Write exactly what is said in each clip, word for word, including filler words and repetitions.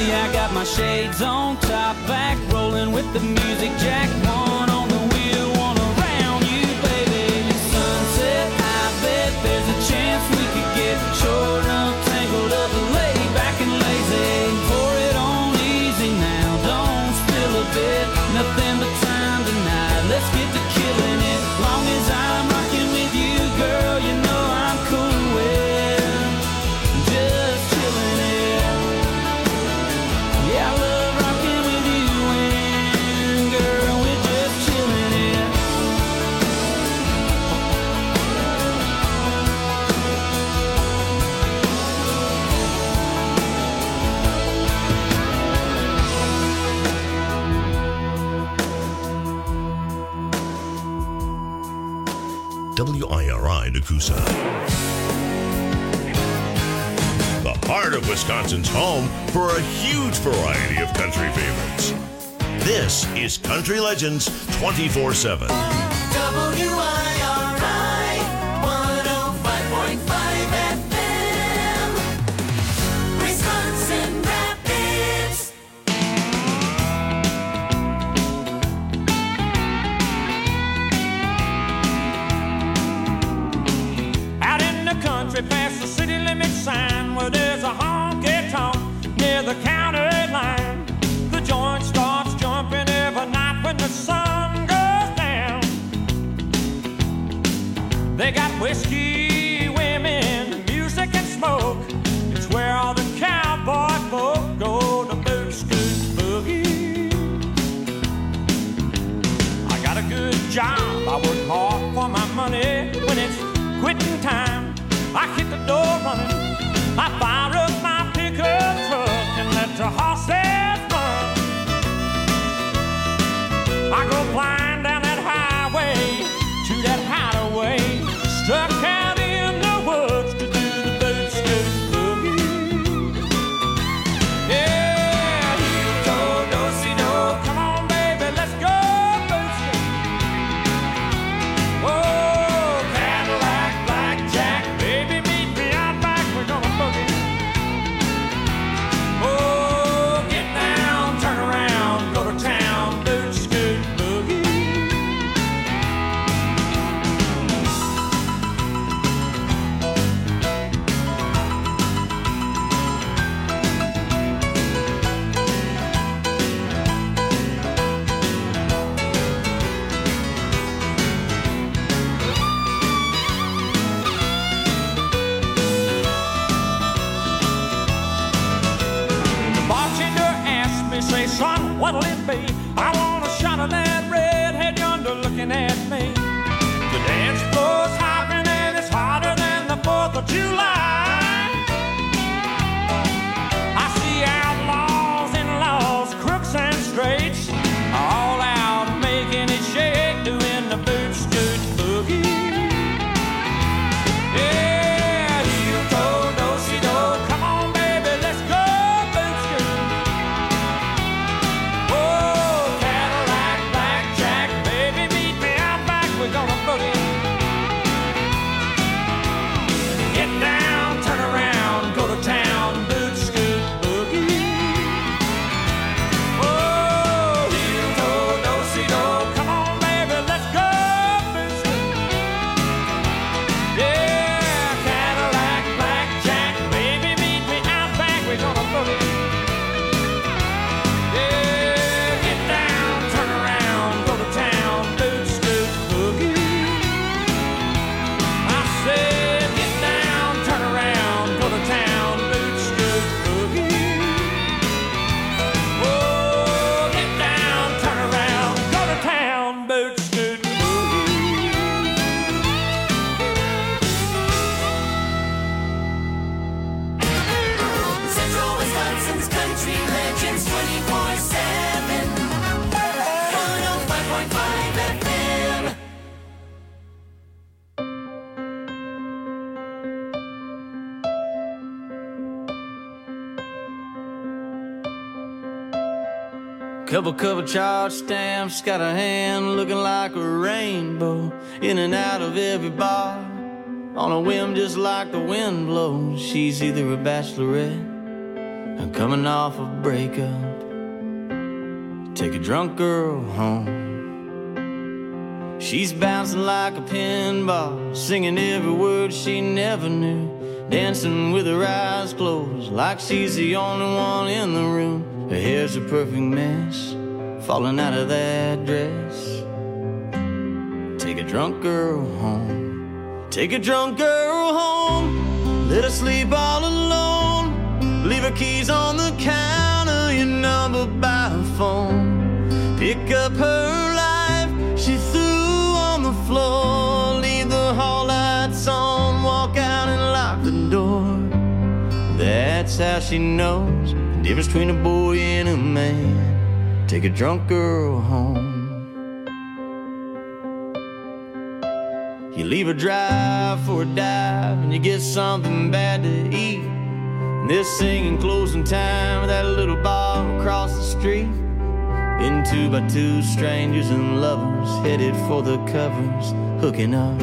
I got my shades on, top back, rolling with the music jack. One on the wheel, one around you, baby. Sunset, I bet there's a chance we could get short enough, tangled up, laid back and lazy. Pour it on easy now, don't spill a bit. Nothing but time tonight, let's get to killing it. Long as I'm rocking with you, girl, you know I'm cool with just chilling it. Yeah, I love rocking with you and girl, we're just chilling it. W I R I Nakusa. The heart of Wisconsin's home for a huge variety of country favorites. This is Country Legends twenty-four seven. W I R I one oh five point five F M, Wisconsin Rapids. Out in the country past the city limit sign where there's a honky-tonk near the county line. The joint starts jumping every night when the sun goes down. They got whiskey, women, music and smoke. It's where all the cowboy folk go to boot scoot boogie. I got a good job, I work hard for my money. When it's quitting time, I hit the door running. I fire up my pickup truck and let the horses run. I go flying down that highway to that hideaway, struck out in the woods to do the boot scoot boogie. Yeah, you told do-si-do, come on baby, let's go boot scoot. Oh, Cadillac, blackjack, baby, meet me out back, we're gonna boogie. Oh, get down, turn around, go to town, boot scoot boogie. The bartender asked me, say, son, what'll it be? I want a shot of that redhead yonder looking at me. The dance floor's hopping and it's hotter than the fourth of July. I see outlaws and laws, crooks and straights, all out making it shake, doing the boot scoot boogie. Yeah, heel toe, do-si-do, come on baby, let's go boot scoot. Oh, Cadillac, blackjack, baby, meet me out back, we're gonna boogie. Get down, turn around, go to town, boot scoot boogie. Oh, heel toe, do-si-do, come on baby, let's go boot scoot. Yeah, Cadillac, blackjack, baby, meet me out back, we're gonna boogie. Yeah, get down, turn around, go to town, boot scoot boogie. I said, get down, turn around, go to town, boot scoot boogie. Oh, get down, turn around, go to town, boot scoot boogie. Central Wisconsin's Country Legends twenty-four seven, one oh five point five F M. Couple couple charge stamps, got a hand looking like a rainbow, in and out of every bar, on a whim just like the wind blows. She's either a bachelorette coming off a breakup. Take a drunk girl home. She's bouncing like a pinball, singing every word she never knew, dancing with her eyes closed like she's the only one in the room. Her hair's a perfect mess, falling out of that dress. Take a drunk girl home. Take a drunk girl home. Let her sleep all alone. Leave her keys on the counter, your number by her phone. Pick up her life she threw on the floor. Leave the hall lights on, walk out and lock the door. That's how she knows the difference between a boy and a man. Take a drunk girl home. You leave her drive for a dive and you get something bad to eat. And they're singing closing time with that little bar across the street. Been two by two strangers and lovers headed for the covers, hooking up.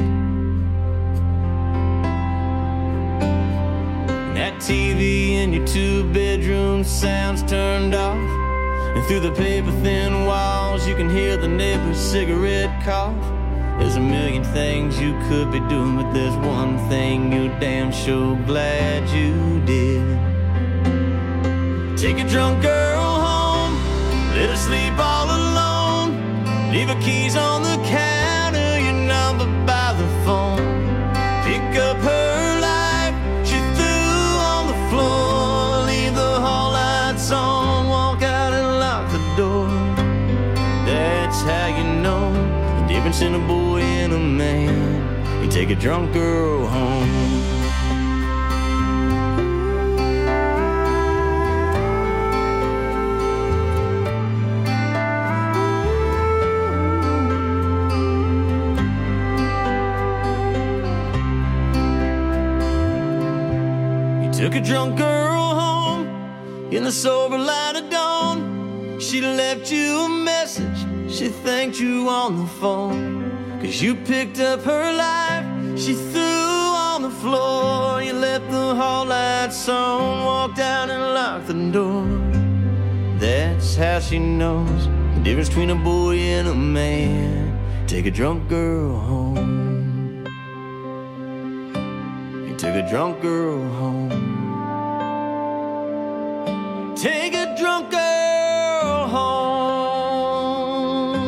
And that T V in your two-bedroom sounds turned off. And through the paper-thin walls you can hear the neighbor's cigarette cough. There's a million things you could be doing, but there's one thing you're damn sure glad you did. Take a drunk girl home, let her sleep all alone. Leave her keys on the counter, your number by the phone. Pick up her life she threw on the floor. Leave the hall lights on, walk out and lock the door. That's how you know the difference in a boy and a man. You take a drunk girl home. Took a drunk girl home in the sober light of dawn. She left you a message, she thanked you on the phone. Cause you picked up her life, she threw on the floor. You left the hall lights on, walked out and locked the door. That's how she knows the difference between a boy and a man. Take a drunk girl home. You took a drunk girl home. Take a drunk girl home.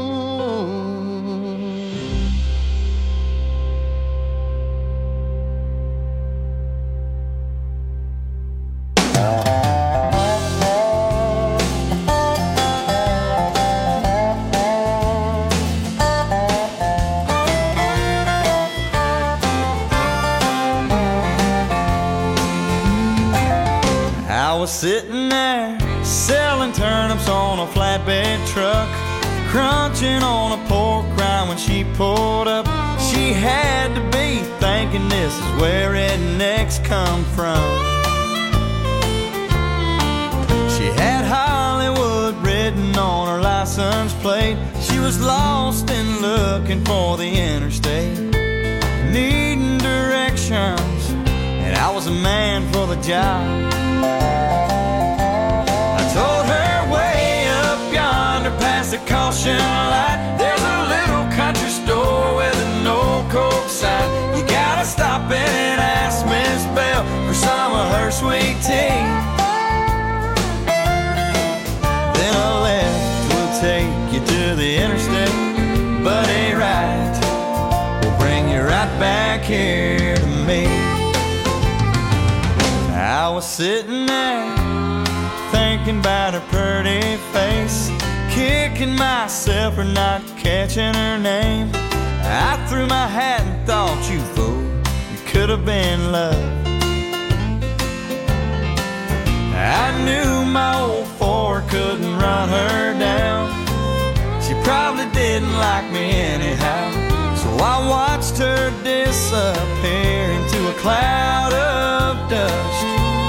I was sitting there selling turnips on a flatbed truck, crunching on a pork rind when she pulled up. She had to be thinking this is where rednecks come from. She had Hollywood written on her license plate. She was lost and looking for the interstate, needing directions, and I was a man for the job. I told her way up yonder past the caution light, there's a little country store with an old Coke sign. You gotta stop in and ask Miss Bell for some of her sweet tea. Then a left will take you to the interstate, but a right will bring you right back here to me. I was sitting there thinking about her pretty face, kicking myself for not catching her name. I threw my hat and thought, you fool, you could have been love. I knew my old Ford couldn't run her down. She probably didn't like me anyhow, so I watched her disappear into a cloud of dust.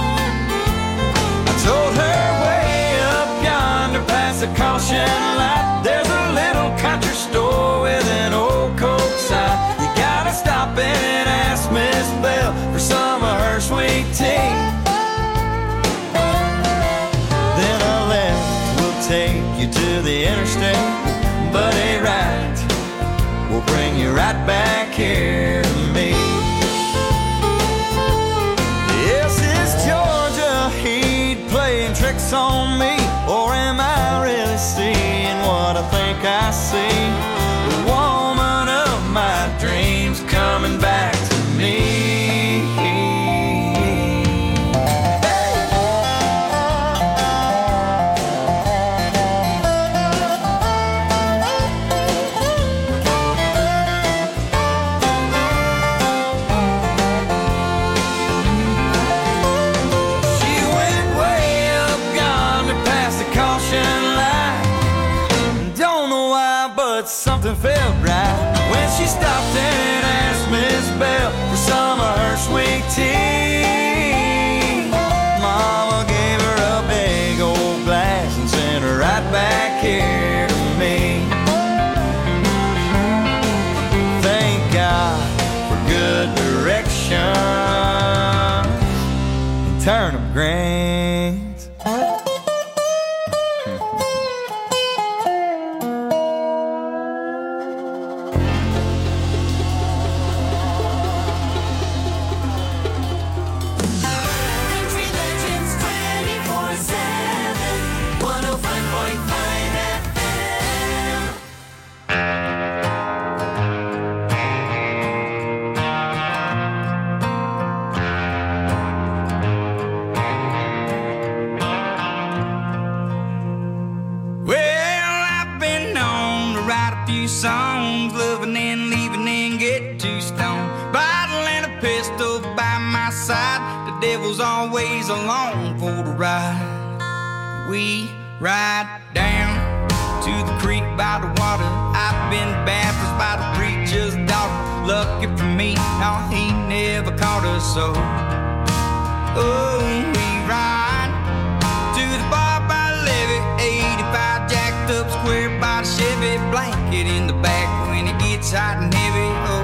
Told her way up yonder past the caution light, there's a little country store with an old Coke sign. You gotta stop in and ask Miss Bell for some of her sweet tea. you to the interstate, but a right will bring you right back here to me. Yes, it's Georgia heat playing tricks on me, or am I really seeing what I think I see? The woman of my dreams coming back to me. Something felt right when she stopped and asked Miss Bell for some of her sweet tea. Mama gave her a big old glass and sent her right back here to me. Thank God for good direction and turnip greens. Songs, loving and leaving and get too stoned. Bottle and a pistol by my side. The devil's always along for the ride. We ride down to the creek by the water. I've been baptized by the preacher's daughter. Lucky for me, no, he never caught us so. Oh, we ride to the bar by the levee, eighty-five jacked up square by the Chevy, blanket in the back when it gets hot and heavy. Oh,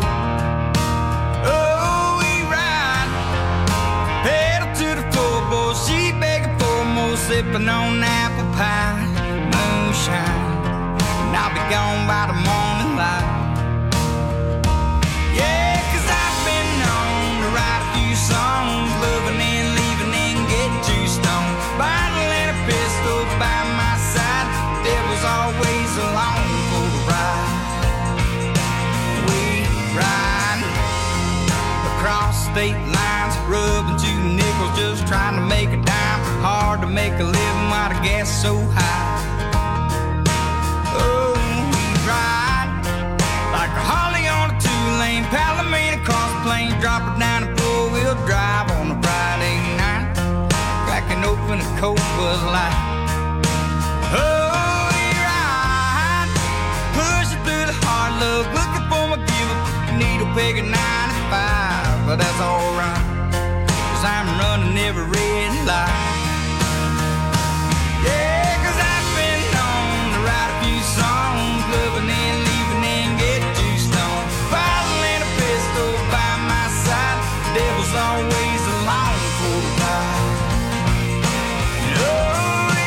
oh, we ride, pedal to the floorboard, she begging for more, sipping on apple pie, moonshine, and I'll be gone by the morning light. Yeah, 'cause I've been known to write a few songs, loving and leaving and get too stoned. Bottle and a pistol by my side, the devil's always along for the ride. We ride across state lines, rubbing two nickels, just trying to make a dime. Hard to make a living while the gas is so high. Oh, we ride like a Harley on a two-lane Palomino cross plains, drop it down a four-wheel drive on a Friday night, cracking open a cold Bud Light. Oh, we ride, pushing through the hard luck, looking for my give-up, needle peg at ninety-five, but that's alright, 'cause I'm running every red light. Yeah, 'cause I've been known to write a few songs, loving and leaving and get too stoned. Bottle and a pistol by my side, the devil's always along for the ride. Oh, we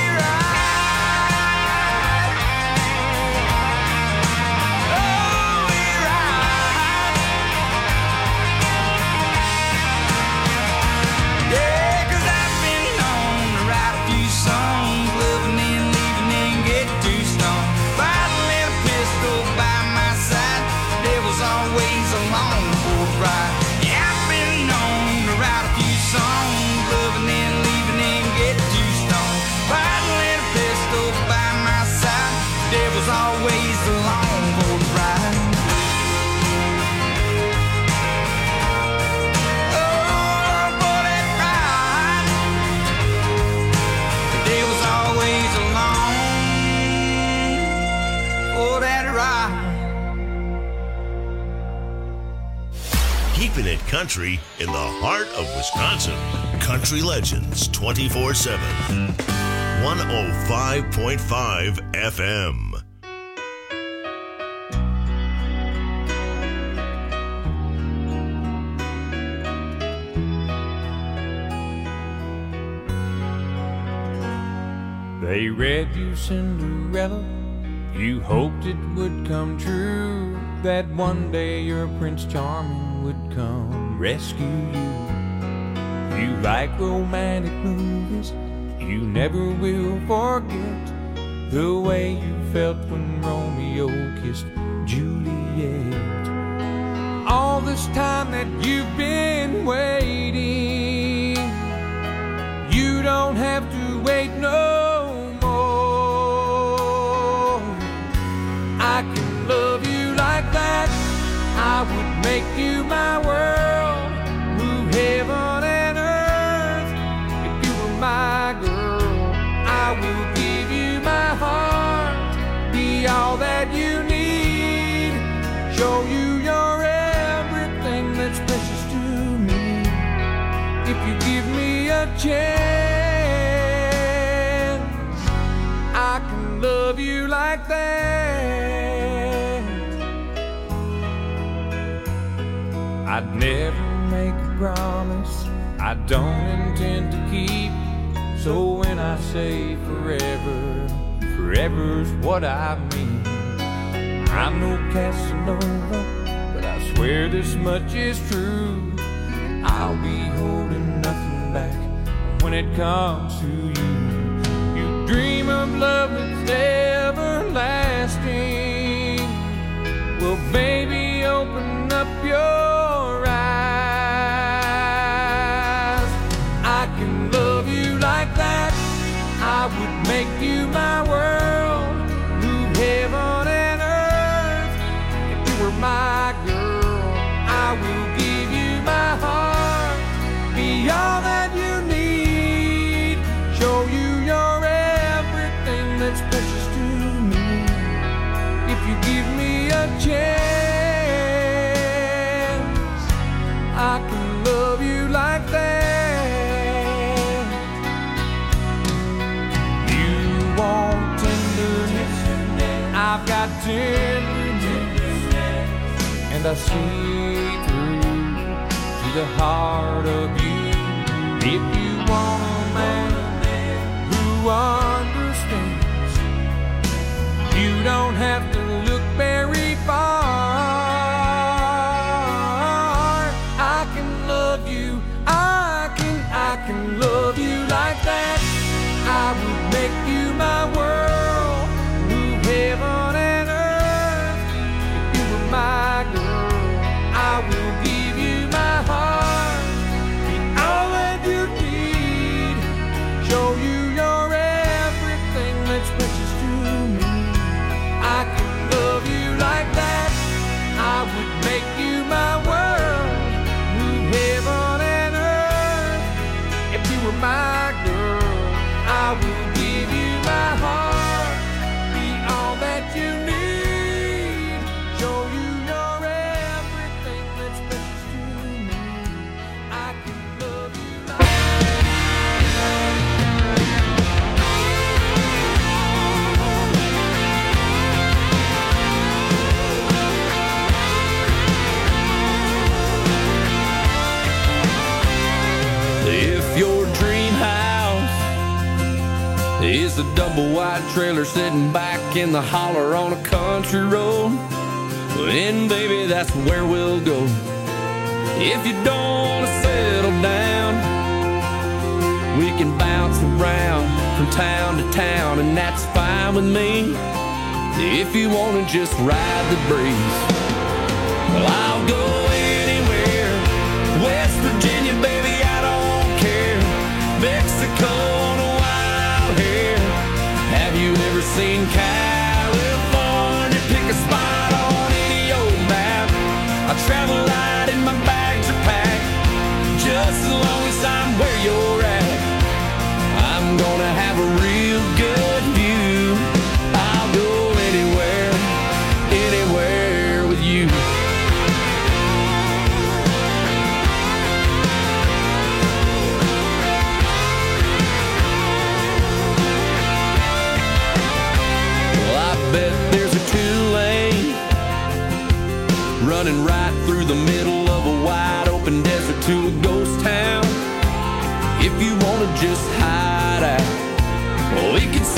ride. Oh, we ride. Yeah, 'cause I've been known to write a few songs, loving and leaving and get too stoned. Bottle and a pistol by my side, the devil's always along for the ride. Yeah, I've been known to write a few songs, loving and leaving and get too stoned. Bottle and a pistol by my side, the devil's always along for the ride. Oh, for that ride, the devil's always along for that ride. Keeping it country in the heart of Wisconsin. Country Legends twenty-four seven. one oh five point five F M. They read you Cinderella, you hoped it would come true, that one day your Prince Charming would come rescue you. You like romantic movies, you never will forget the way you felt when Romeo kissed Juliet. All this time that you've been waiting, you don't have to wait no more. I can love you like that, I would make you my world, move heaven and earth. If you were my girl, I will give you my heart, be all that you need, show you your everything that's precious to me. If you give me a chance, I can love you like that. I'd never make a promise I don't intend to keep, so when I say forever, forever's what I mean. I'm no Casanova, but I swear this much is true, I'll be holding nothing back when it comes to you. You dream of love that's everlasting, well baby open up your eyes. I can love you like that, I would make you my world, move heaven and earth. If you were my girl, I will give you my heart, be all that you need, show you your everything that's precious to me. If you give me a chance, I can love you like that. You want tenderness, I've got tenderness, and I see through to the heart of you. If you want a man who understands, you don't have to look very far. I can love you, I can, I can love you like that. I would make you my world, move heaven and earth. If you were my girl, I will give you my heart, be all that you need, show you your everything that's precious to me. I can love you like that, I would make you my world, move heaven and earth. If you were my girl, I will give you my heart, be all that you need, show you your everything that's precious to me. I can love you like If your dream house is a double wide trailer sitting back in the holler on a country road, then baby that's where we'll go. If you don't want to settle down, we can bounce around from town to town, and that's fine with me. If you want to just ride the breeze, well, I'll go anywhere. West Virginia, baby, I don't care. Mexico on a wild hair. Have you ever seen California? Pick a spot on any old map. I travel light and my bags are packed, just as long as I'm where you're at. I'm gonna have a real good view. I'll go anywhere, anywhere with you. Well, I bet there's a two-lane running right through the middle of a wide open desert to a ghost town. If you wanna just hide out, well, we can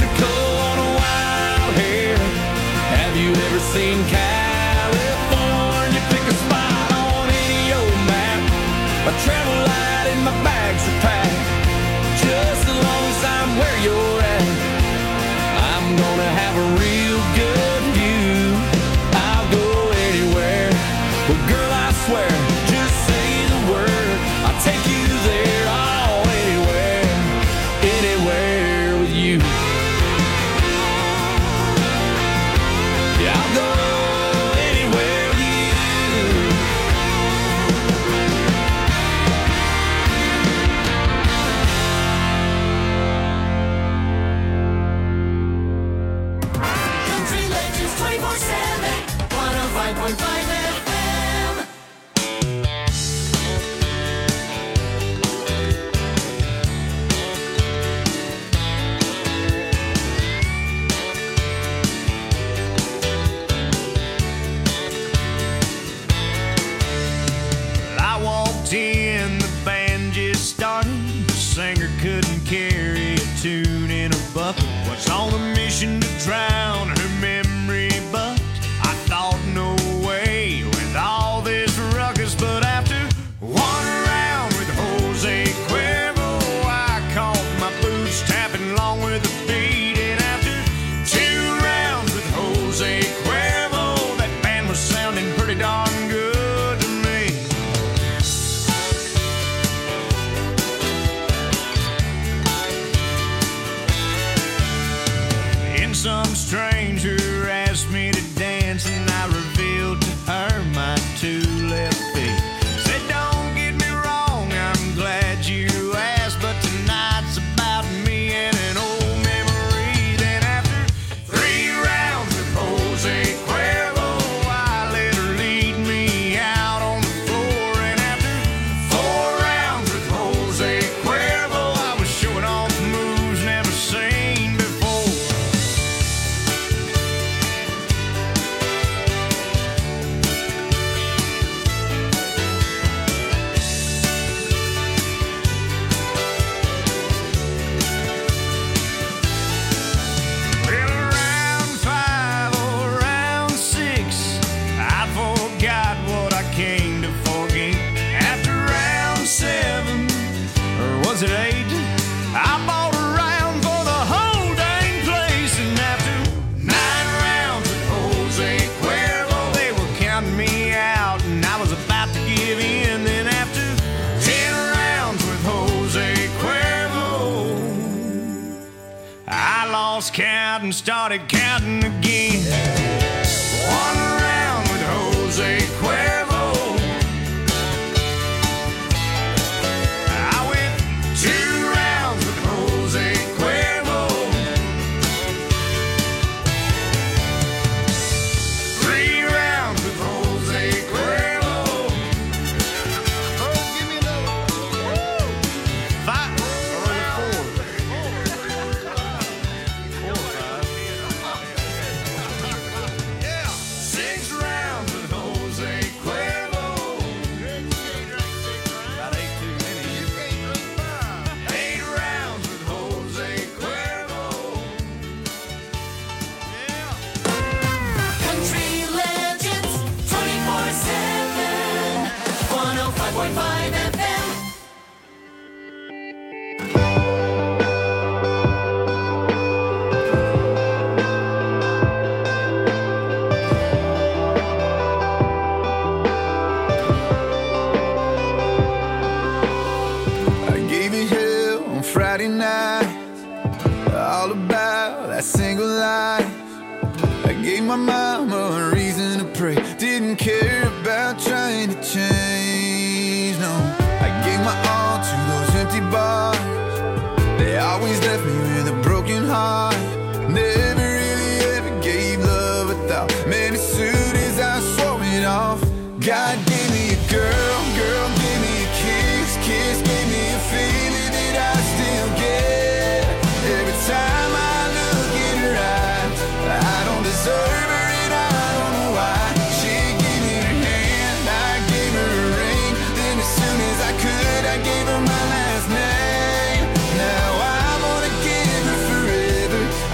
Mexico on a wild hair. Have you ever seen California? Pick a spot on any old map. My travel light and my bags are packed. Just as long as I'm where you're at, I'm gonna have a real good view. I'll go anywhere. Well, girl, I swear, just say the word. I'll take you there. Oh, anywhere, anywhere with you. Yeah, I'll go anywhere with you. Country Legends twenty-four seven, one oh five point five F M. I walked in, the band just started. The singer couldn't carry a tune in a bucket. Was on a mission to drown her memory, but I thought no way with all this ruckus. But after one round with Jose Cuervo, I caught my boots tapping along with the beat. And after two rounds with Jose Cuervo, that band was sounding pretty darn good to me. And some stranger asked me to dance, and I revealed to her my two left feet. Said, don't get me wrong, I'm glad you asked, but tonight's about me and an old memory. Then after three rounds with Jose Cuervo, I let her lead me out on the floor. And after four rounds with Jose Cuervo, I was showing off moves never seen before. Well, round five or round six, I forgot what I came to forget. After round seven, or was it eight, I bought a round for the whole dang place. And after nine rounds with Jose Cuervo, they were counting me out, and I was about to give in. Then after ten rounds with Jose Cuervo, I lost count and started counting again. One round with Jose Cuervo, I went two rounds with Jose Cuervo, three rounds with Jose Cuervo. Oh, give me another one. Five, or four. Yeah, six rounds with Jose Cuervo. About eight too many. Eight rounds with Jose Cuervo. Yeah. Country Legends twenty-four seven, one oh five point five F M. I gave you hell on Friday night, all about that single life. I gave my mama a reason to pray, didn't care about trying to change, no. I gave my all to those empty bars, they always left me with a broken heart. Never really ever gave love a thought, man, as soon as I swore it off. God gave me a girl, girl gave me a kiss, kiss gave me a feeling that I still get. Every time I look in her eyes, I don't deserve her and I don't know why. She gave me her hand, I gave her a ring, then as soon as I could, I gave her my last name. Now I'm gonna give her forever,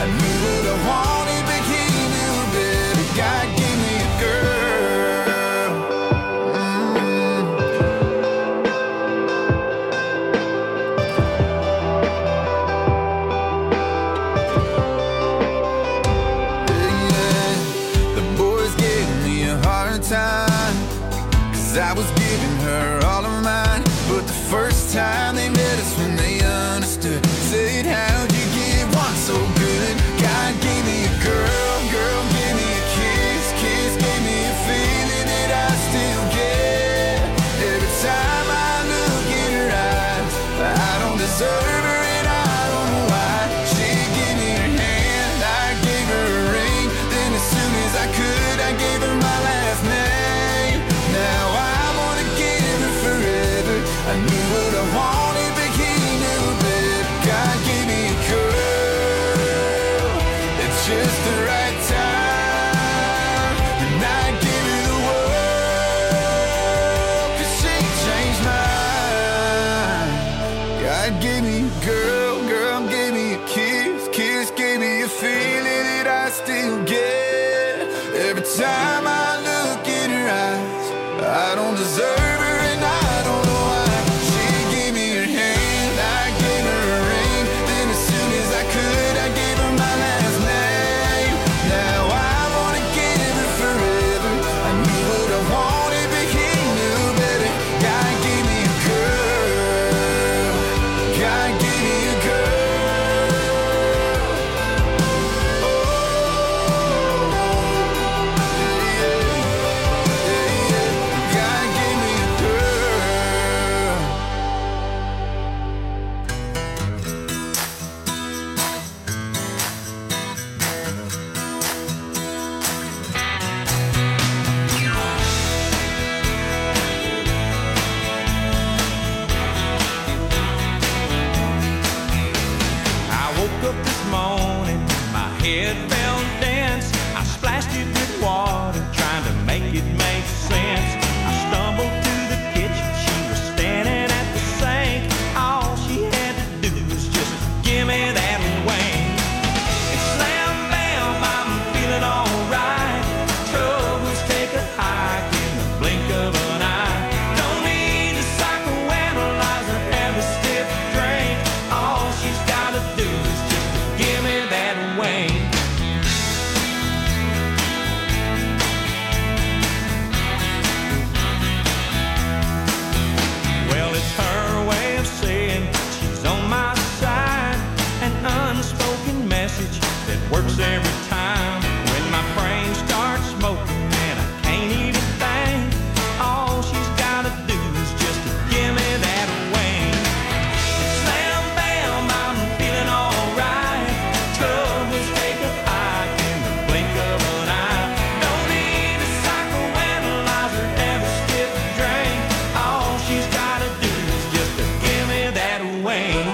Cause I was giving her all of mine. But the first time they met us when they understood, said, how'd you get one so good? God gave me a girl, girl gave me a kiss, kiss gave me a feeling that I still get. Every time I look in her eyes, I don't deserve her and I don't know why. She gave me her hand, I gave her a ring. Then as soon as I could, I gave her my last name. Now I wanna give her forever. I knew what I wanted, but he knew better. God gave me a girl at just the right time, and I give her the world, cause she changed mine. God gave me a girl, girl gave me a kiss, kiss gave me a feeling that I still get. Every time I look in her eyes, I don't deserve her and I don't know why. She gave me her hand, I gave her a ring. Then as soon as I could, I gave her my last name. Now I wanna give her forever. I knew what I wanted, but he knew better. God gave me a girl, God gave me a girl. Oh, yeah, yeah, yeah. God gave me a girl. I woke up this morning, my head felt dense. I splashed it with water, trying to make it make sense. I stumbled to the kitchen, she was standing at the sink. All she had to do was just give me that wing. And slam bam, I'm feeling alright. Troubles take a hike in the blink of an eye. Don't need a psychoanalyze or have a stiff drink. All she's gotta do is just give me that wing. Well, it's her way of saying she's on my side. An unspoken message that works every time. When my brain starts smoking and I can't even think, all she's gotta do is just give me that wing. And slam bam, I'm feeling alright. Troubles take a hike in the blink of an eye. Don't need a psychoanalyze or have a stiff drink. All she's gotta do is just give me that wing.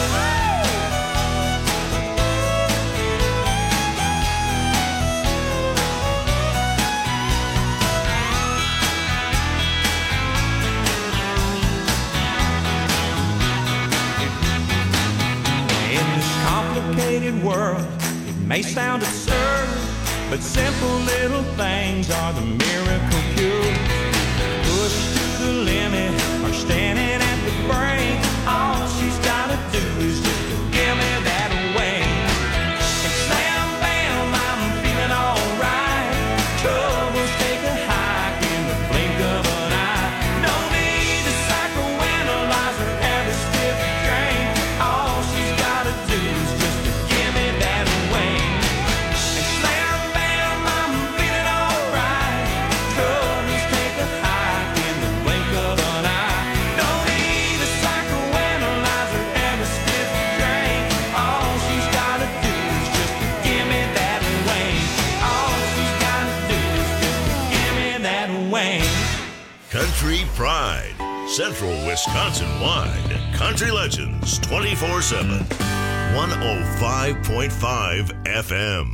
In this complicated world, it may sound absurd, but simple little things are the miracle cure. Pushed to the limit or standing at the brink, all she's gotta do is just give me that wing. And slam bam, I'm feeling alright. Troubles take a hike in the blink of an eye. Don't need a psychoanalyze or have a stiff drink. All she's gotta do is just give me that wing. And slam bam, I'm feeling alright. Troubles take a hike in the blink of an eye. Don't need a psychoanalyze or have a stiff drink. All she's gotta do is just give me that wing. All she's gotta do is just give me that wing. Country Pride, Central Wisconsin wide. Country Legends twenty-four seven. one oh five point five F M.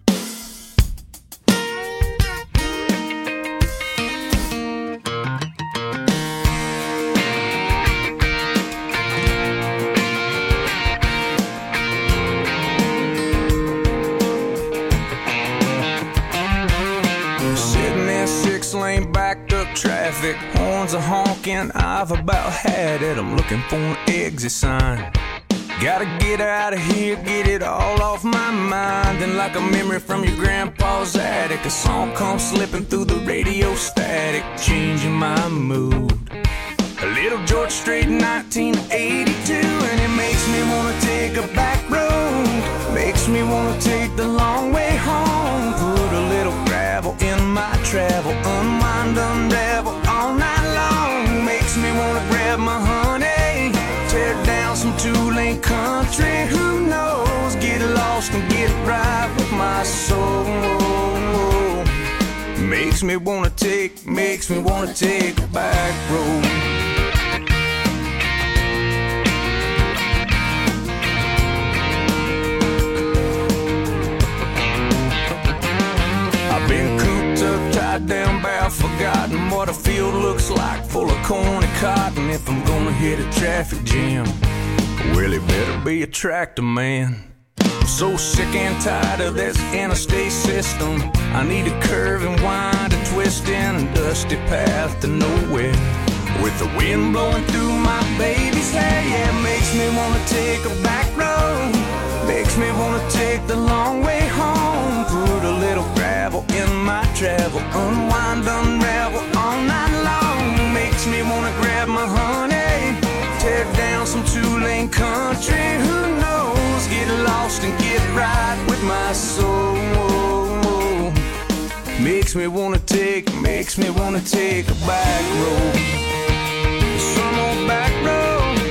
Sitting in six lane backed up traffic, horns are honking. I've about had it. I'm looking for an exit sign. Gotta get out of here, get it all off my mind. And like a memory from your grandpa's attic, a song comes slipping through the radio static, changing my mood. A little George Strait, nineteen eighty-two, and it makes me wanna take a back road. Makes me wanna take the long way home. Put a little gravel in my travel, unwind, unravel all night long. Makes me wanna grab my honey, tear down some two-lane country. Who knows? Get lost and get right with my soul. Makes me wanna take, makes me wanna take a back road. I've been cooped up, tied down, bow, forgotten what a field looks like, full of corn and cotton. If I'm gonna hit a traffic jam, well, it better be a tractor man. I'm so sick and tired of this interstate system. I need a curve and wind, a twist in a dusty path to nowhere. With the wind blowing through my baby's hair, yeah, makes me wanna take a back road. Makes me wanna take the long way home. Put a little gravel in my travel, unwind, unravel all night long. Makes me wanna grab my honey, tear down some two-lane country. Who knows? Get lost and get right with my soul. Makes me wanna take, makes me wanna take a back road. Some old back road.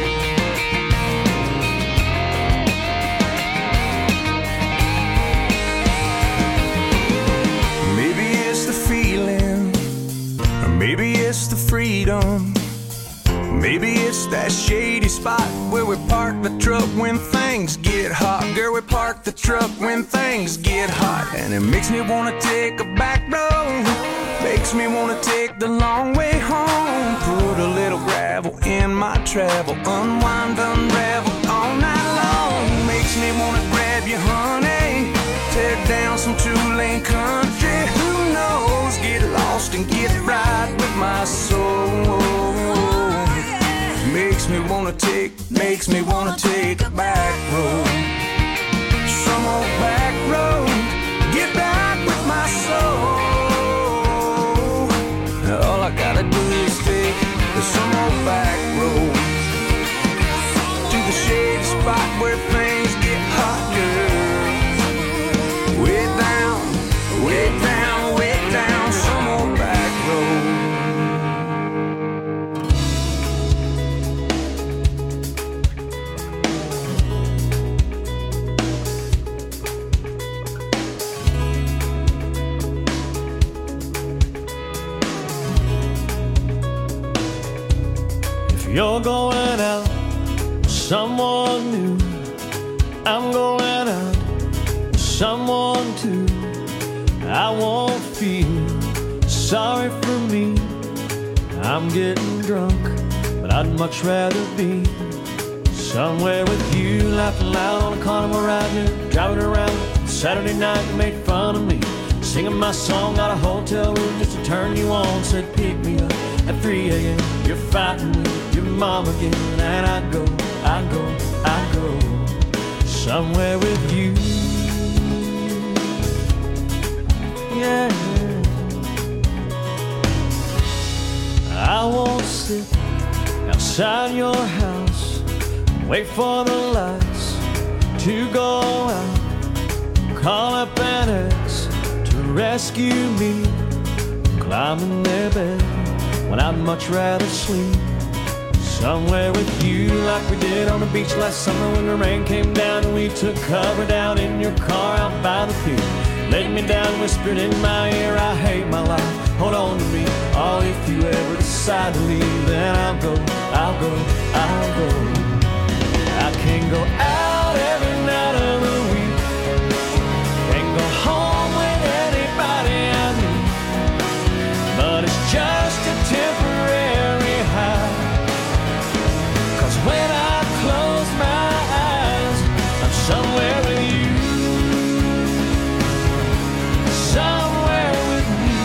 Maybe it's the feeling, or maybe it's the freedom. Maybe it's that shady spot where we park the truck when things get hot. Girl, we park the truck when things get hot. And it makes me wanna take a back road. Makes me wanna take the long way home. Put a little gravel in my travel, unwind, unravel all night long. Makes me wanna grab you, honey, tear down some two-lane country. Who knows? Get lost and get right with my soul. Makes me wanna take, makes me wanna take a back road. Some old back road, get back with my soul. All I gotta do is take some old back road to the shady spot where things get hot, girl. Way down, way down, way down, some old back road. You're going out with someone new. I'm going out with someone too. I won't feel sorry for me. I'm getting drunk, but I'd much rather be somewhere with you, laughing loud on a carnival ride here, driving around Saturday night. You made fun of me, singing my song out of a hotel room just to turn you on. Said pick me up at three a.m. You're fighting with your mom again, and I go, I go, I go somewhere with you. Yeah, I won't sit outside your house, wait for the lights to go out, call up an ex to rescue me, climb in their bed when I'd much rather sleep somewhere with you, like we did on the beach last summer when the rain came down and we took cover down in your car out by the pier. Laid me down, whispered in my ear, I hate my life, hold on to me. Oh, if you ever decide to leave, then I'll go, I'll go, I'll go. I can't go out every night of the week, can't go home with anybody I need, but it's just a temporary high. Cause when I close my eyes, I'm somewhere with you, somewhere with me.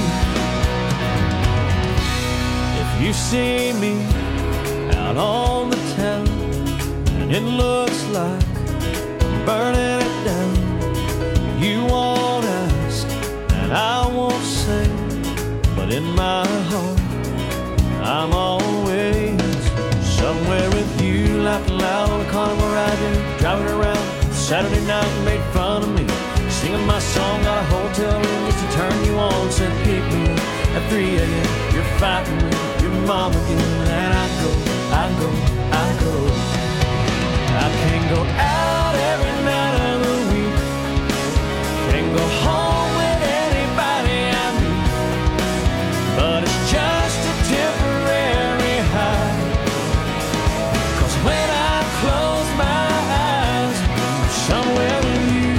If you see me out on the town and it looks like burning it down. You won't ask, and I won't say, but in my heart, I'm always somewhere with you, laughing loud on the carnival ride, driving around Saturday night, you made fun of me, singing my song, got a hotel room just to turn you on, said pick me up at three a.m. You're fighting with your mom again, and I go, I go, I go. I can't go out every night of the week, can't go home with anybody I meet, but it's just a temporary high, 'cause when I close my eyes, I'm somewhere with you,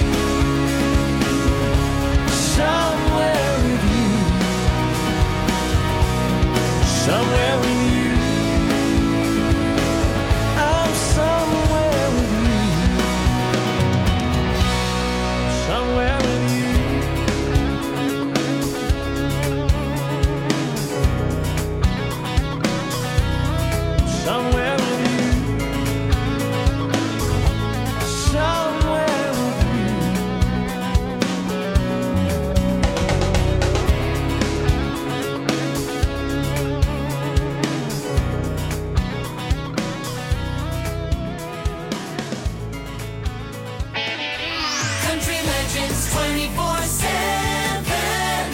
somewhere with you, somewhere with you. I'm somewhere with you, somewhere with you. Somewhere with you, somewhere with you. Country Legends twenty-four seven.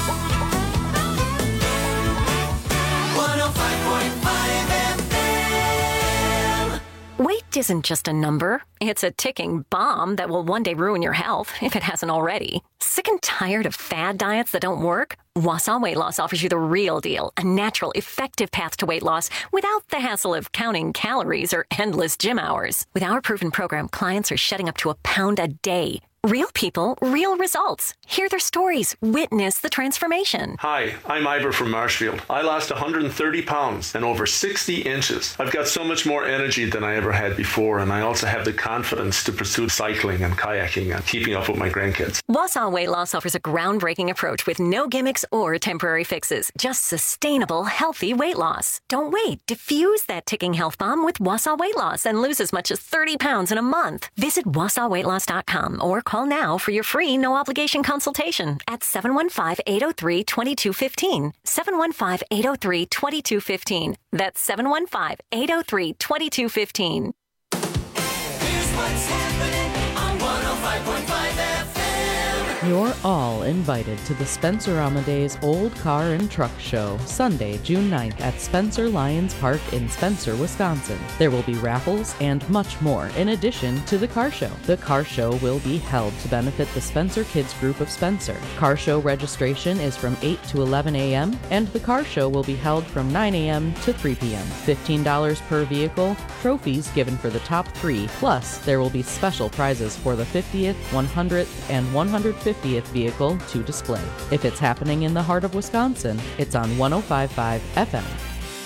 one oh five point five F M. Weight isn't just a number. It's a ticking bomb that will one day ruin your health, if it hasn't already. Sick and tired of fad diets that don't work? Wausau Weight Loss offers you the real deal, a natural, effective path to weight loss without the hassle of counting calories or endless gym hours. With our proven program, clients are shedding up to a pound a day. Real people, real results. Hear their stories. Witness the transformation. Hi, I'm Ivor from Marshfield. I lost one hundred thirty pounds and over sixty inches. I've got so much more energy than I ever had before, and I also have the confidence to pursue cycling and kayaking and keeping up with my grandkids. Wausau Weight Loss offers a groundbreaking approach with no gimmicks or temporary fixes, just sustainable, healthy weight loss. Don't wait. Diffuse that ticking health bomb with Wausau Weight Loss and lose as much as thirty pounds in a month. Visit wausau weight loss dot com or call now for your free no-obligation consultation at seven one five, eight oh three, two two one five. seven one five, eight oh three, two two one five. That's seven one five, eight oh three, two two one five. Here's what's happening on one oh five point five F M. You're all invited to the Spencer Amadeus Old Car and Truck Show, Sunday, June ninth at Spencer Lions Park in Spencer, Wisconsin. There will be raffles and much more in addition to the car show. The car show will be held to benefit the Spencer Kids Group of Spencer. Car show registration is from eight to eleven a.m. and the car show will be held from nine a.m. to three p.m. fifteen dollars per vehicle, trophies given for the top three, plus there will be special prizes for the fiftieth, one hundredth, and one hundred fiftieth vehicle to display. If it's happening in the heart of Wisconsin, it's on one oh five point five F M.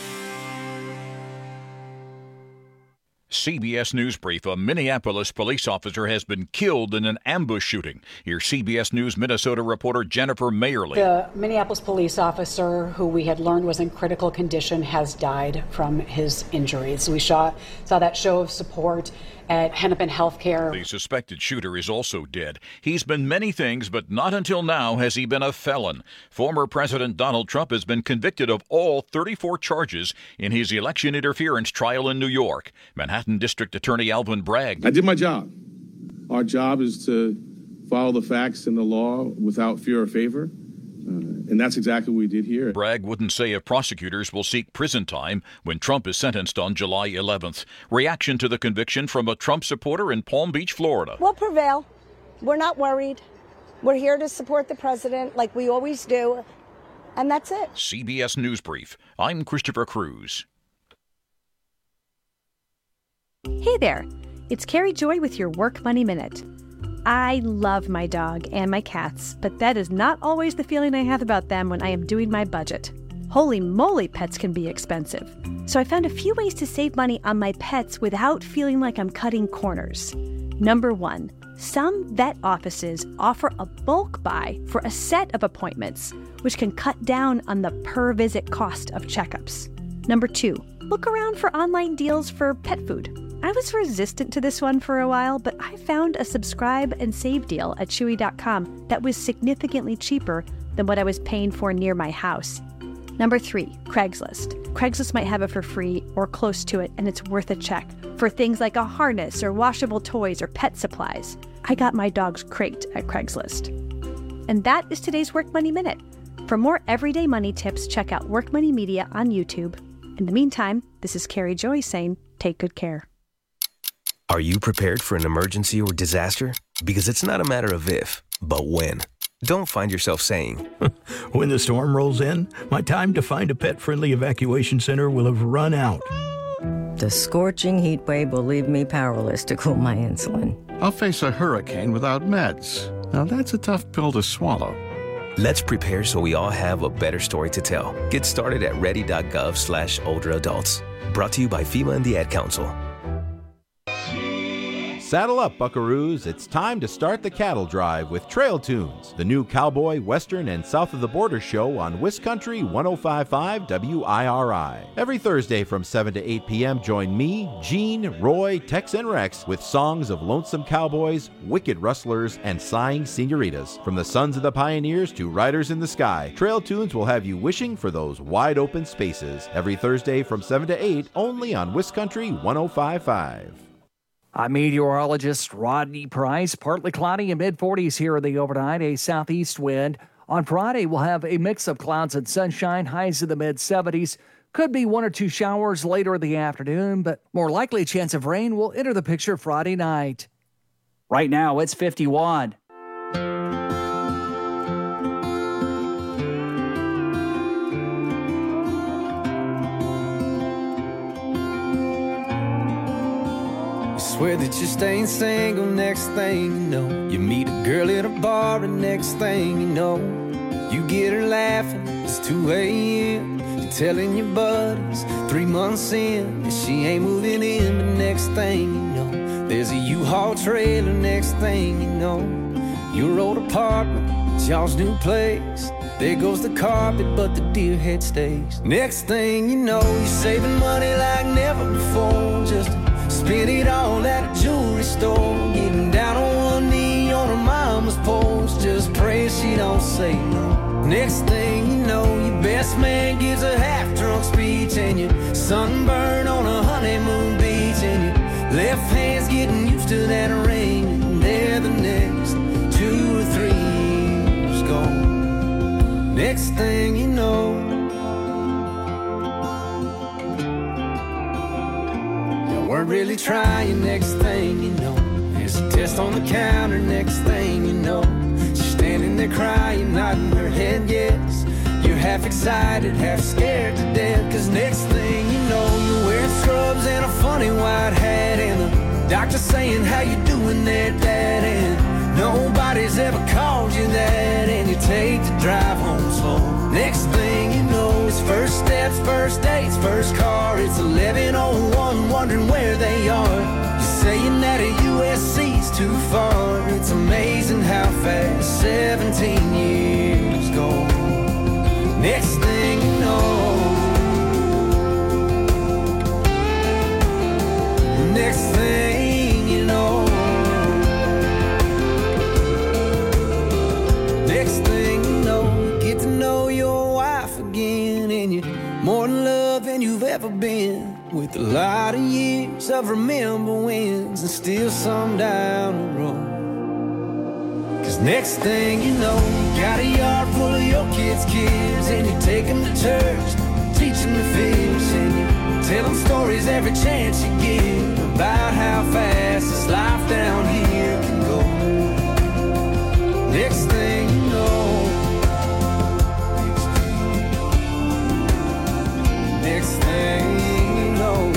C B S News Brief. A Minneapolis police officer has been killed in an ambush shooting. Here's C B S News Minnesota reporter Jennifer Mayerly. The Minneapolis police officer, who we had learned was in critical condition, has died from his injuries. We saw, saw that show of support at Hennepin Healthcare. The suspected shooter is also dead. He's been many things, but not until now has he been a felon. Former President Donald Trump has been convicted of all thirty-four charges in his election interference trial in New York. Manhattan District Attorney Alvin Bragg. I did my job. Our job is to follow the facts and the law without fear or favor. Uh, and that's exactly what we did here. Bragg wouldn't say if prosecutors will seek prison time when Trump is sentenced on July eleventh. Reaction to the conviction from a Trump supporter in Palm Beach, Florida. We'll prevail. We're not worried. We're here to support the president like we always do. And that's it. C B S News Brief. I'm Christopher Cruz. Hey there. It's Carrie Joy with your Work Money Minute. I love my dog and my cats, but that is not always the feeling I have about them when I am doing my budget. Holy moly, pets can be expensive. So I found a few ways to save money on my pets without feeling like I'm cutting corners. Number one, some vet offices offer a bulk buy for a set of appointments, which can cut down on the per-visit cost of checkups. Number two, look around for online deals for pet food. I was resistant to this one for a while, but I found a subscribe and save deal at Chewy dot com that was significantly cheaper than what I was paying for near my house. Number three, Craigslist. Craigslist might have it for free or close to it, and it's worth a check for things like a harness or washable toys or pet supplies. I got my dog's crate at Craigslist. And that is today's Work Money Minute. For more everyday money tips, check out Work Money Media on YouTube. In the meantime, this is Carrie Joy saying, take good care. Are you prepared for an emergency or disaster? Because it's not a matter of if, but when. Don't find yourself saying, when the storm rolls in, my time to find a pet-friendly evacuation center will have run out. The scorching heat wave will leave me powerless to cool my insulin. I'll face a hurricane without meds. Now that's a tough pill to swallow. Let's prepare so we all have a better story to tell. Get started at ready.gov slash older adults. Brought to you by FEMA and the Ad Council. Saddle up, buckaroos. It's time to start the cattle drive with Trail Tunes, the new cowboy, western, and south of the border show on Wiscountry one oh five point five W I R I. Every Thursday from seven to eight p.m., join me, Gene, Roy, Tex, and Rex with songs of lonesome cowboys, wicked rustlers, and sighing senoritas. From the sons of the pioneers to riders in the sky, Trail Tunes will have you wishing for those wide open spaces. Every Thursday from seven to eight, only on Wiscountry one oh five point five. I'm meteorologist Rodney Price. Partly cloudy in mid forties here in the overnight, a southeast wind. On Friday, we'll have a mix of clouds and sunshine, highs in the mid seventies. Could be one or two showers later in the afternoon, but more likely a chance of rain will enter the picture Friday night. Right now, it's fifty-one. Swear that you're staying single, next thing you know, you meet a girl at a bar, and next thing you know, you get her laughing, it's two a.m. You're telling your buddies, three months in, that she ain't moving in, but next thing you know, there's a U-Haul trailer, next thing you know, your old apartment, it's y'all's new place. There goes the carpet, but the deer head stays. Next thing you know, you're saving money like never before, just spend it all at a jewelry store, getting down on one knee on her mama's porch, just praying she don't say no. Next thing you know, your best man gives a half-drunk speech, and you're sunburned on a honeymoon beach, and your left hand's getting used to that ring, and there the next two or three years gone. Next thing you know, weren't really trying, next thing you know, there's a test on the counter, next thing you know, she's standing there crying, nodding her head yes. You're half excited, half scared to death, cause next thing you know, you're wearing scrubs and a funny white hat, and the doctor saying, how you doing there, Dad? And nobody's ever called you that, and you take the drive home slow. Next thing you know, it's first steps, first dates, first car. It's eleven oh one, wondering where they are. You're saying that a U S C's too far. It's amazing how fast seventeen years go. Next thing you know, next thing you know, next thing you know, you get to know your wife again, and you're more in love than you've ever been, with a lot of years of remember wins and still some down the road. Cause next thing you know, you got a yard full of your kids' kids, and you take them to church, teach them to fish, and you tell them stories every chance you get about how fast this life down here can go. Next thing you know, next thing you know,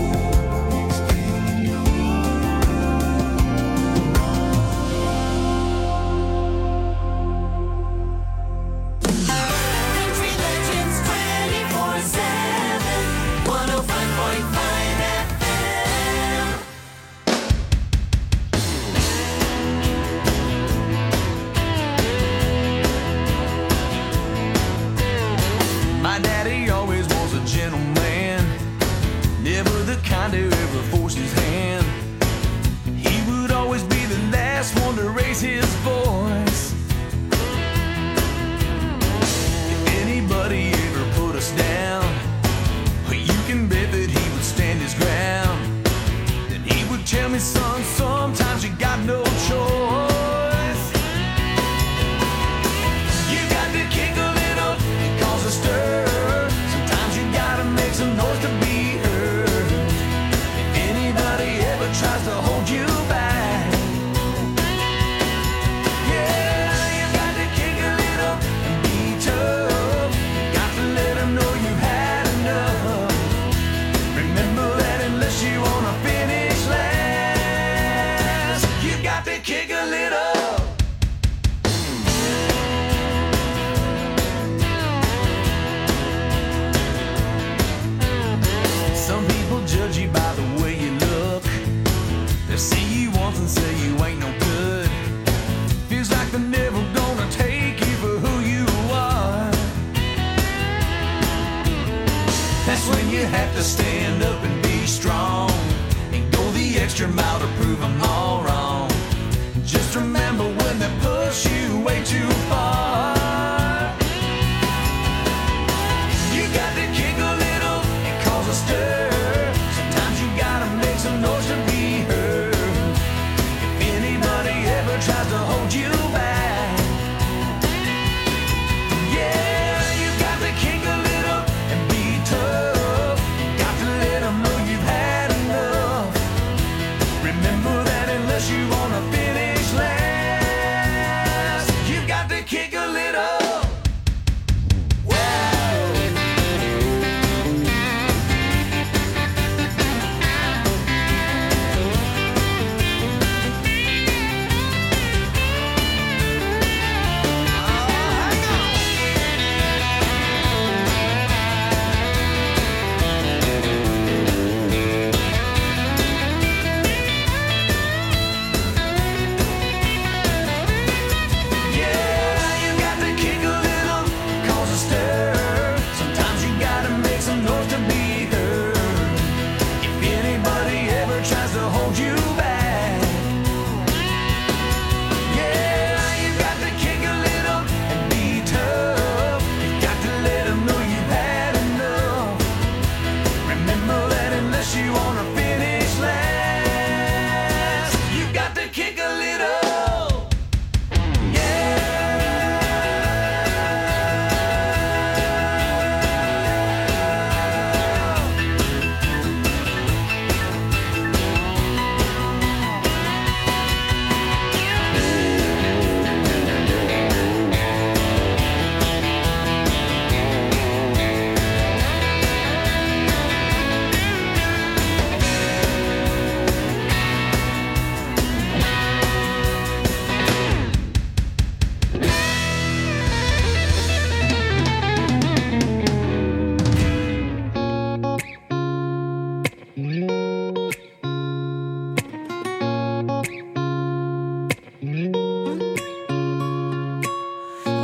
Country Legends twenty-four seven, one oh five point five F M.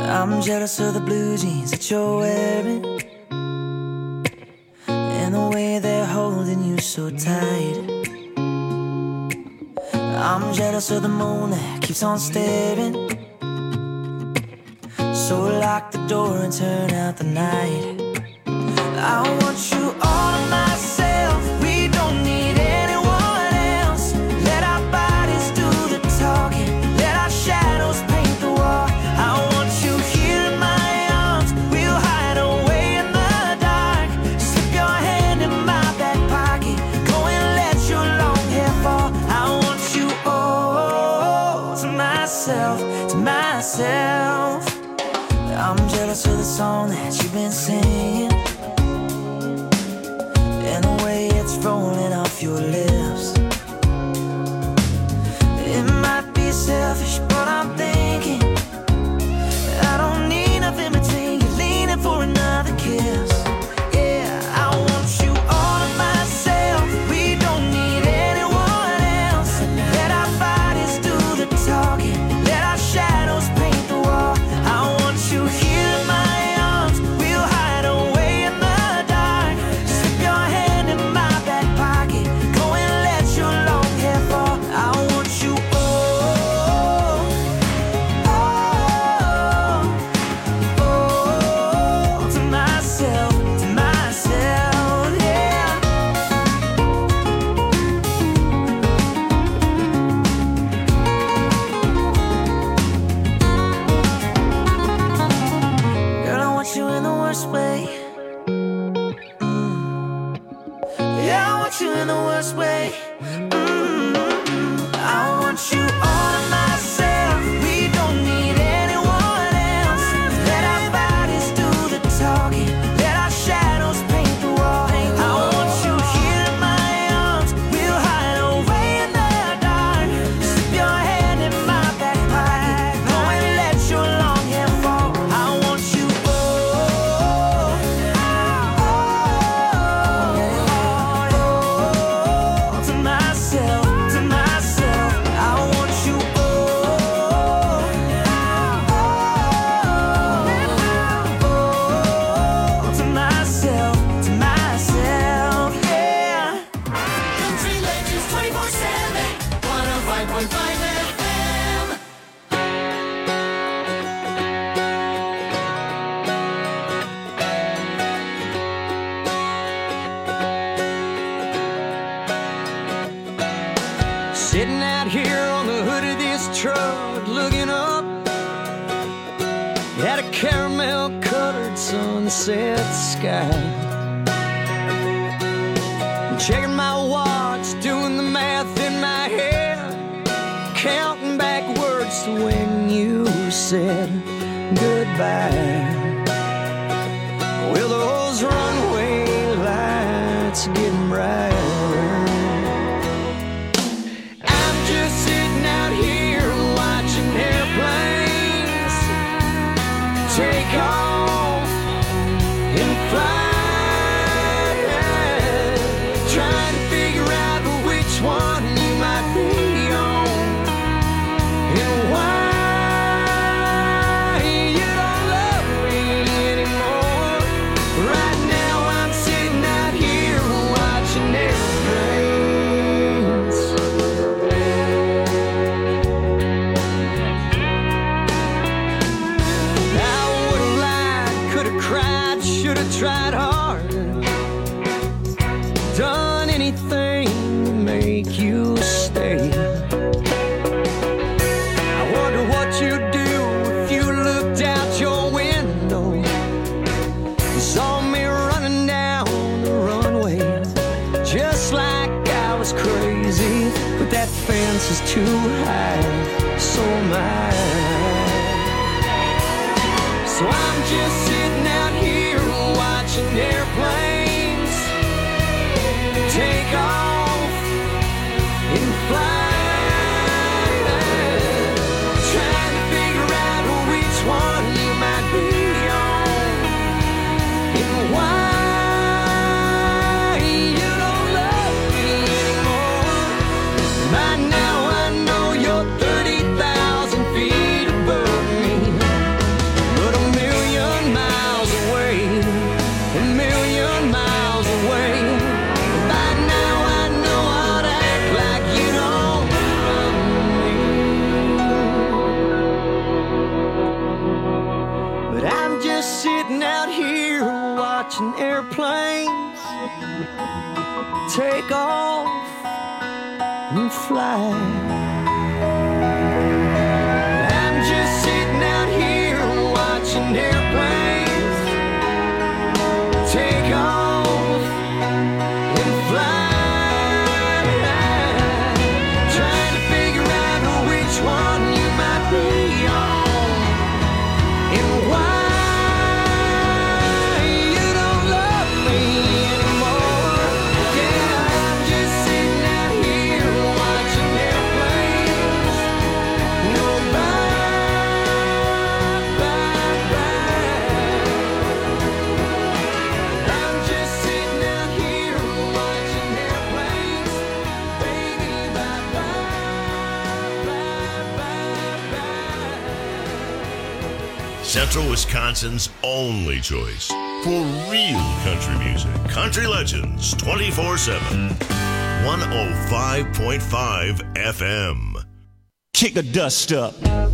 I'm jealous of the blue jeans that you're wearing, and the way they're holding you so tight. I'm jealous of the moon that keeps on staring, so lock the door and turn out the night. I want you all to myself, we don't need anyone else. Let our bodies do the talking, let our shadows paint the wall. I want you here in my arms, we'll hide away in the dark. Slip your hand in my back pocket, go and let your long hair fall. I want you all to myself, to myself. I'm jealous of the song that you've been singing, and the way it's rolling off your lips. It might be selfish, but I'm thinking I don't need nothing between you, leaning for another kiss. Yeah, I want you all to myself, we don't need anyone else. Let our bodies do the talking, let our shadows paint the wall. I want you here in my arms, we'll hide away in the dark. Slip your hand in my back pocket, go and let your long hair fall. I want you all, all, all to myself, to myself, yeah. Girl, I want you in the worst way. Mm. Yeah, I want you in the worst way. Mm. I want you all to myself, we don't need anyone else. Let our bodies do the talking, let our shadows paint the wall. I want you here in my arms, we'll hide away in the dark. Slip your hand in my back pocket, go and let your long hair fall. I want you all, all to myself, to myself. I want you all, all to myself, to myself, yeah. Country Legends twenty-four seven, one oh five point five F M. Sitting out here on the hood of this truck, looking up at a caramel-colored sunset sky. Checking my watch, doing the math in my head, counting backwards to when you said goodbye. Well, those runway lights are getting brighter. I'm just sitting out here watching airplanes take off and fly, trying to figure out which one you might be on and why you don't love me anymore. Right now I'm sitting out here watching airplanes. I would've lied, could've cried, should've tried harder, done anything to make you stay. I wonder what you'd do if you looked out your window and saw me running down the runway, just like I was crazy. But that fence is too high, so am I. So I'm just sitting out here watching airplanes take off and fly, trying to figure out which one you might be on and why you don't love me anymore. By now I know you're thirty thousand feet above me, watching airplanes take off and fly. I'm just sitting out here watching airplanes take off and fly. Trying to figure out which one you might be on and why. Central Wisconsin's only choice for real country music. Country Legends twenty-four seven. one oh five point five F M. Kick the dust up.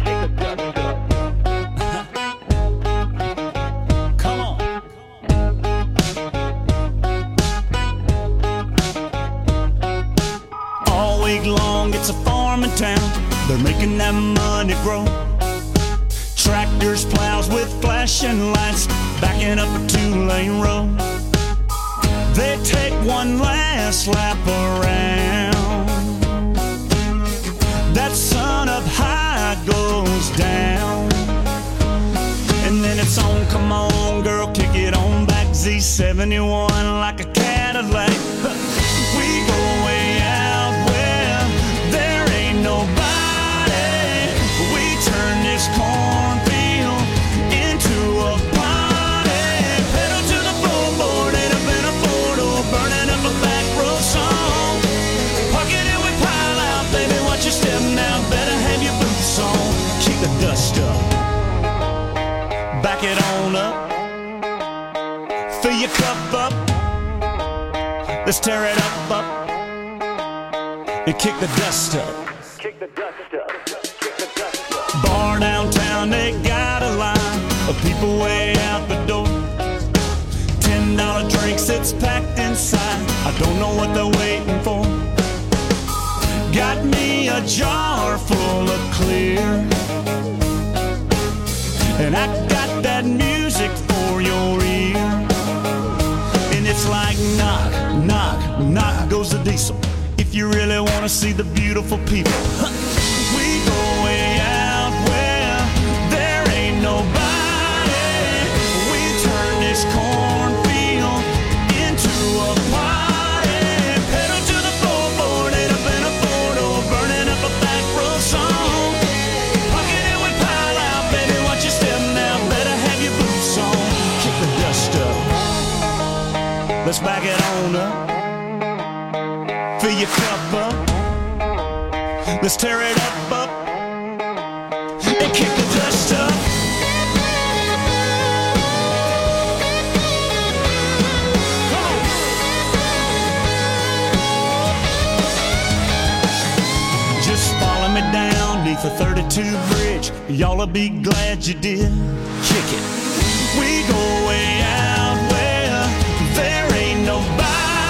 Come on. All week long, it's a farming town. They're making that money grow. Tractors, plows with flashing lights, backing up a two-lane road. They take one last lap around. That sun up high goes down. And then it's on, come on girl, kick it on back. Z seventy-one like a Cadillac. We go way out where there ain't nobody. We turn this corner dust up, back it on up, fill your cup up, let's tear it up, up, and kick the dust up. Kick the dust up. Kick the dust up. Bar downtown, they got a line of people way out the door. Ten dollar drinks, it's packed inside. I don't know what they're waiting for. Got me a jar full of clear. And I got that music for your ear. And it's like knock, knock, knock goes the diesel. If you really want to see the beautiful people, we go way out where there ain't nobody. We turn this cornfield into a party. Pedal to the floorboard, ain't up in a photo, burning up a back row song. Pocket it with pile out, baby, watch your step now, better have your boots on. Kick the dust up, let's back it on up. Fill your cup up, let's tear it up, up, and kick the dust up. Come on. Just follow me down neath the thirty-two bridge, y'all'll be glad you did. Kick it. We go way out where there ain't nobody.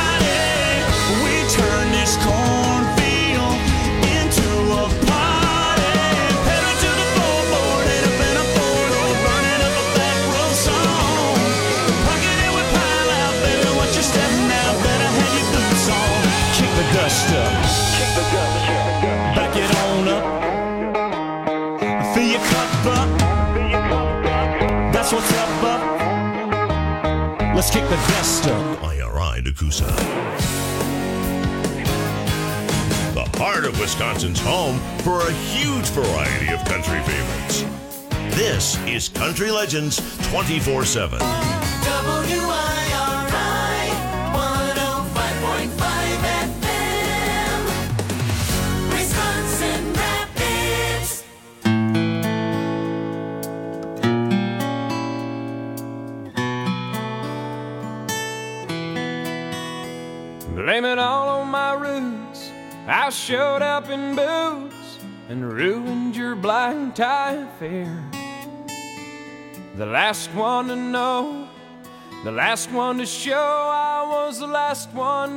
Turn this cornfield into a party. Pedal to the floorboard, ain't up in a photo, burning up a back row song. Pocket it with pile out, baby, watch your step now, better have your boots on. Kick the dust up, kick the dust, back it on up, fill your cup up, that's what's up, up. Let's kick the dust up. I R I Nakusa. Heart of Wisconsin's home for a huge variety of country favorites. This is Country Legends twenty-four seven. W I R I one oh five point five F M, Wisconsin Rapids. Blame it all on my roots. I showed up in boots and ruined your black tie affair. The last one to know The last one to show I was the last one